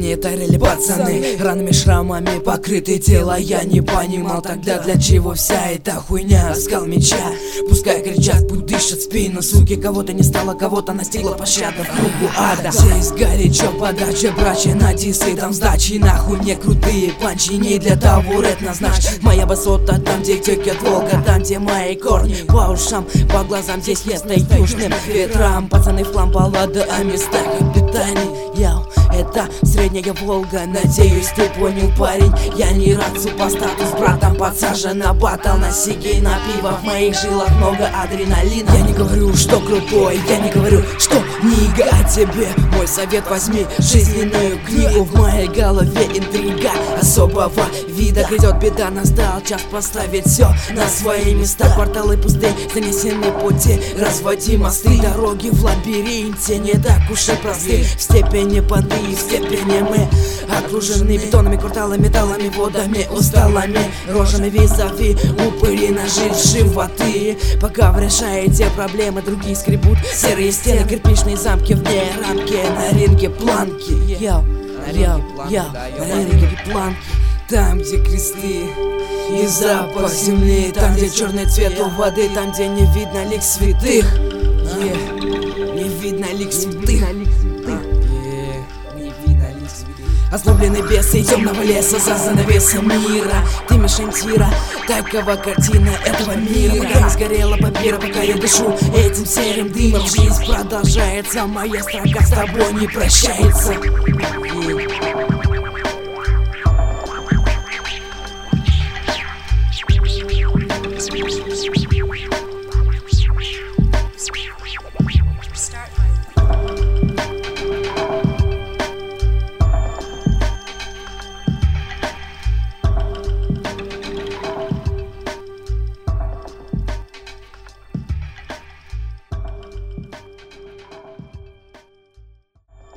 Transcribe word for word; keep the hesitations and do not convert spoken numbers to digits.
не тарили пацаны, ранами, шрамами покрыты тело. Я не понимал тогда, для чего вся эта хуйня. Искал меча, пускай кричат, пусть дышат спину. Суки, кого-то не стало, кого-то настигла пощада в кругу ада. Здесь горячо, подача, брачи на дисы, там сдачи, нахуй не крутые панчи, не для того рэп назначь. Моя басота там, где текет Волга, там, где мои корни. По ушам, по глазам, здесь место южным ветрам. Пацаны в хлам, баллада о местах обитаний. Яу, это средняя Волга, надеюсь, ты понял, парень. Я не рад супостату с братом подсажен на батл, на сиги, на пиво. В моих жилах много адреналина. Я не говорю, что крутой, я не говорю, что нига. А тебе мой совет: возьми жизненную книгу. В моей голове интрига особого вида. Грядет беда, настал час поставить все на свои места. Кварталы пустые, занесены пути, разводи мосты. Дороги в лабиринте не так уж и просты. В степени понты, в степени мы окружены бетонными кварталами, металлами, водами, усталыми рожами. Визави упыри нажить животы. Пока вы решаете проблемы, другие скребут серые стены, кирпичные замки вне рамки. На ринге планки, яу, яу, яу, на ринге планки. Там, где кресты и запах земли, там, где черный цвет у воды, там, где не видно лик святых, yeah. Не видно лик святых. Озлобленные бесы темного леса за занавесом мира. Ты мишень тира, такова картина этого мира. Пока не сгорела папира, пока я дышу этим серым дымом. Жизнь продолжается, моя строка с тобой не прощается.